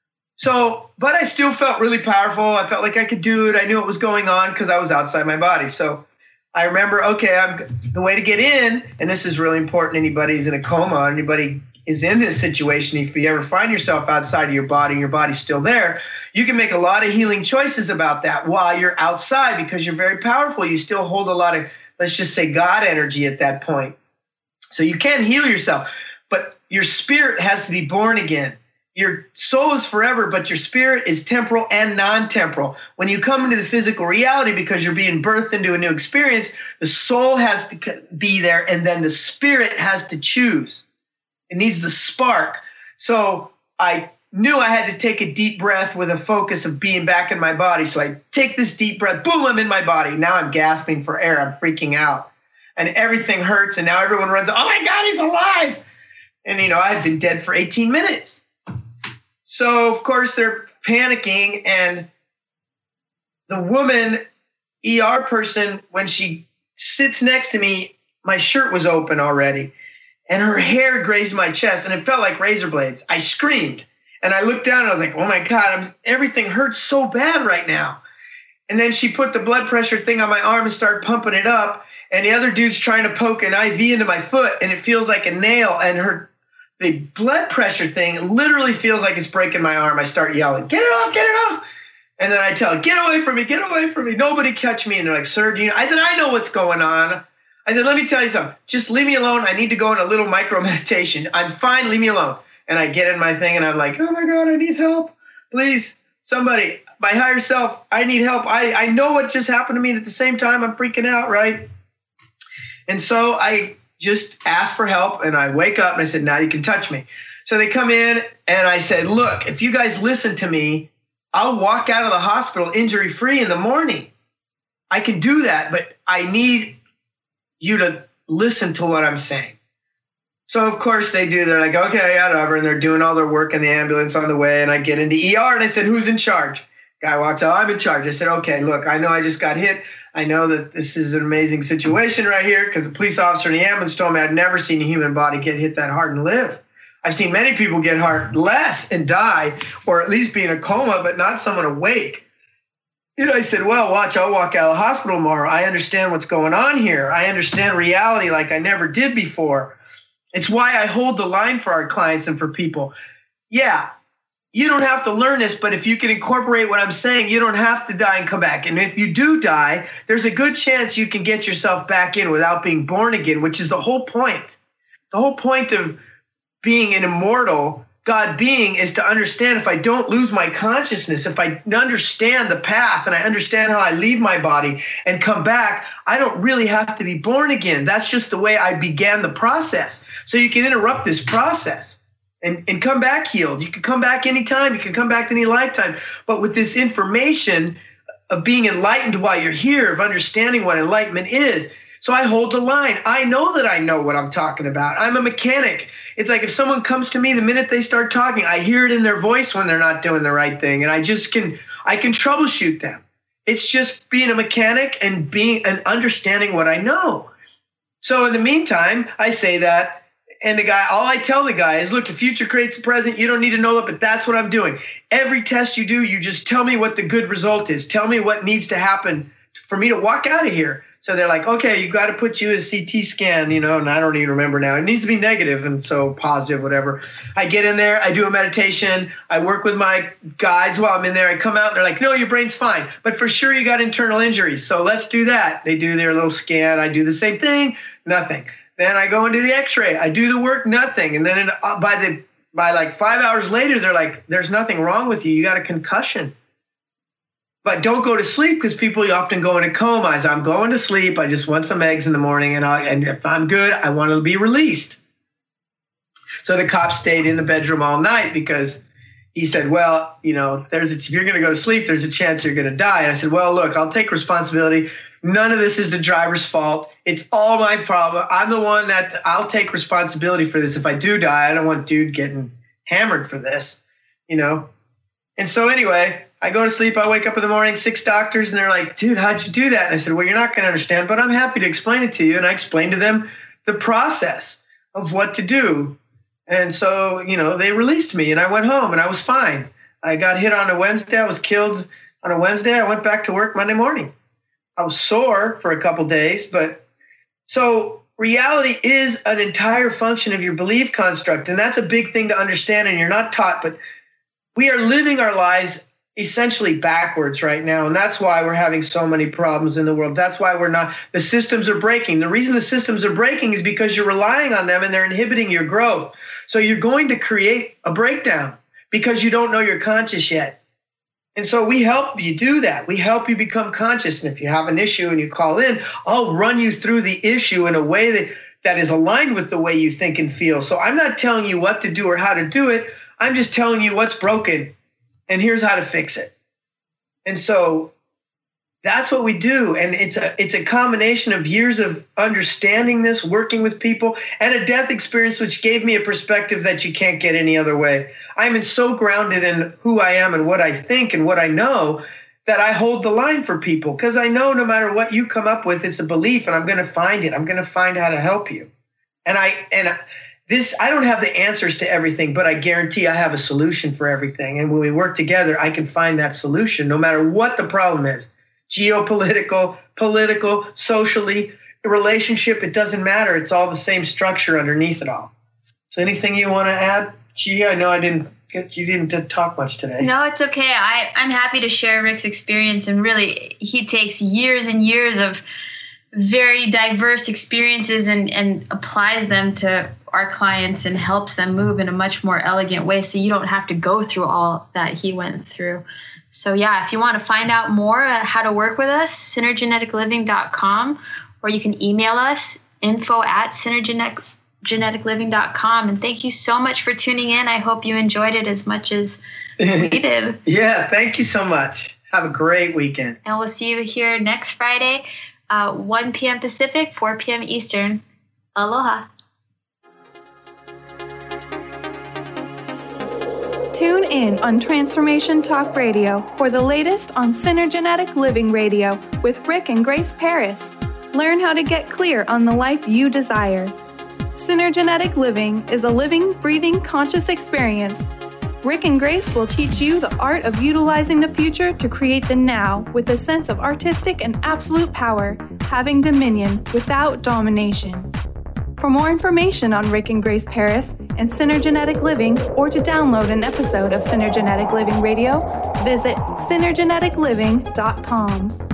So, but I still felt really powerful. I felt like I could do it. I knew what was going on because I was outside my body. So I remember, okay, the way to get in, and this is really important, anybody who's in a coma, anybody is in this situation, if you ever find yourself outside of your body and your body's still there, you can make a lot of healing choices about that while you're outside because you're very powerful. You still hold a lot of, let's just say, God energy at that point. So you can heal yourself, but your spirit has to be born again. Your soul is forever, but your spirit is temporal and non-temporal. When you come into the physical reality, because you're being birthed into a new experience, the soul has to be there, and then the spirit has to choose. It needs the spark. So I knew I had to take a deep breath with a focus of being back in my body. So I take this deep breath, boom, I'm in my body. Now I'm gasping for air. I'm freaking out. And everything hurts, and now everyone runs, oh my God, he's alive. And, I've been dead for 18 minutes. So, of course, they're panicking, and the woman, ER person, when she sits next to me, my shirt was open already and her hair grazed my chest and it felt like razor blades. I screamed and I looked down and I was like, oh my God, everything hurts so bad right now. And then she put the blood pressure thing on my arm and started pumping it up. And the other dude's trying to poke an IV into my foot and it feels like a nail. And the blood pressure thing literally feels like it's breaking my arm. I start yelling, get it off, get it off. And then I tell her, get away from me, get away from me. Nobody catch me. And they're like, sir, do you know? I said, I know what's going on. I said, let me tell you something. Just leave me alone. I need to go in a little micro meditation. I'm fine. Leave me alone. And I get in my thing and I'm like, oh my God, I need help. Please, somebody, my higher self, I need help. I know what just happened to me. And at the same time, I'm freaking out, right? And so I just asked for help and I wake up and I said, now you can touch me. So they come in and I said, look, if you guys listen to me, I'll walk out of the hospital injury-free in the morning. I can do that, but I need you to listen to what I'm saying. So, of course, they do. They're like, okay, whatever. And they're doing all their work in the ambulance on the way. And I get into ER and I said, who's in charge? Guy walks out, I'm in charge. I said, okay, look, I know I just got hit. I know that this is an amazing situation right here because the police officer in the ambulance told me I'd never seen a human body get hit that hard and live. I've seen many people get hurt less and die, or at least be in a coma, but not someone awake. And I said, well, watch, I'll walk out of the hospital tomorrow. I understand what's going on here. I understand reality like I never did before. It's why I hold the line for our clients and for people. Yeah, you don't have to learn this, but if you can incorporate what I'm saying, you don't have to die and come back. And if you do die, there's a good chance you can get yourself back in without being born again, which is the whole point. The whole point of being an immortal God being is to understand if I don't lose my consciousness, if I understand the path and I understand how I leave my body and come back, I don't really have to be born again. That's just the way I began the process. So you can interrupt this process and come back healed. You can come back anytime. You can come back any lifetime. But with this information of being enlightened while you're here, of understanding what enlightenment is, so I hold the line. I know that I know what I'm talking about. I'm a mechanic. It's like if someone comes to me, the minute they start talking, I hear it in their voice when they're not doing the right thing. And I can troubleshoot them. It's just being a mechanic and understanding what I know. So in the meantime, I say that. And all I tell the guy is, look, the future creates the present. You don't need to know that, but that's what I'm doing. Every test you do, you just tell me what the good result is. Tell me what needs to happen for me to walk out of here. So they're like, okay, you got to put you in a CT scan, and I don't even remember now. It needs to be negative, and so positive, whatever. I get in there, I do a meditation, I work with my guides while I'm in there. I come out, and they're like, no, your brain's fine, but for sure you got internal injuries, so let's do that. They do their little scan. I do the same thing, nothing. Then I go into the X-ray. I do the work, nothing. And then by like 5 hours later, they're like, there's nothing wrong with you. You got a concussion. But don't go to sleep because people often go into comas. I'm going to sleep. I just want some eggs in the morning, and if I'm good, I want to be released. So the cop stayed in the bedroom all night because he said, well, if you're going to go to sleep, there's a chance you're going to die. And I said, well, look, I'll take responsibility. None of this is the driver's fault. It's all my problem. I'm the one I'll take responsibility for this. If I do die, I don't want dude getting hammered for this, And so anyway, I go to sleep, I wake up in the morning, 6 doctors, and they're like, dude, how'd you do that? And I said, well, you're not going to understand, but I'm happy to explain it to you. And I explained to them the process of what to do. And so, they released me and I went home and I was fine. I got hit on a Wednesday. I was killed on a Wednesday. I went back to work Monday morning. I was sore for a couple days, but so reality is an entire function of your belief construct. And that's a big thing to understand. And you're not taught, but we are living our lives essentially backwards right now. And that's why we're having so many problems in the world. That's why the systems are breaking. The reason the systems are breaking is because you're relying on them and they're inhibiting your growth. So you're going to create a breakdown because you don't know you're conscious yet. And so we help you do that. We help you become conscious. And if you have an issue and you call in, I'll run you through the issue in a way that is aligned with the way you think and feel. So I'm not telling you what to do or how to do it. I'm just telling you what's broken. And here's how to fix it. And so that's what we do. And it's a combination of years of understanding this, working with people, and a death experience, which gave me a perspective that you can't get any other way. I'm so grounded in who I am and what I think and what I know that I hold the line for people, because I know no matter what you come up with, it's a belief, and I'm going to find it. I'm going to find how to help you. And I don't have the answers to everything, but I guarantee I have a solution for everything. And when we work together, I can find that solution no matter what the problem is. Geopolitical, political, socially, relationship, it doesn't matter. It's all the same structure underneath it all. So anything you want to add? Gee, I know you didn't talk much today. No, it's okay. I'm happy to share Rick's experience, and really he takes years and years of very diverse experiences and applies them to our clients and helps them move in a much more elegant way, so you don't have to go through all that he went through. So yeah, if you want to find out more how to work with us, synergeneticliving.com, or you can email us info@synergeneticliving.com. And thank you so much for tuning in. I hope you enjoyed it as much as we did. Yeah, thank you so much. Have a great weekend. And we'll see you here next Friday, 1 p.m. Pacific, 4 p.m. Eastern. Aloha. Tune in on Transformation Talk Radio for the latest on Synergenetic Living Radio with Rick and Grace Paris. Learn how to get clear on the life you desire. Synergenetic Living is a living, breathing, conscious experience. Rick and Grace will teach you the art of utilizing the future to create the now with a sense of artistic and absolute power, having dominion without domination. For more information on Rick and Grace Paris and Synergenetic Living, or to download an episode of Synergenetic Living Radio, visit synergeneticliving.com.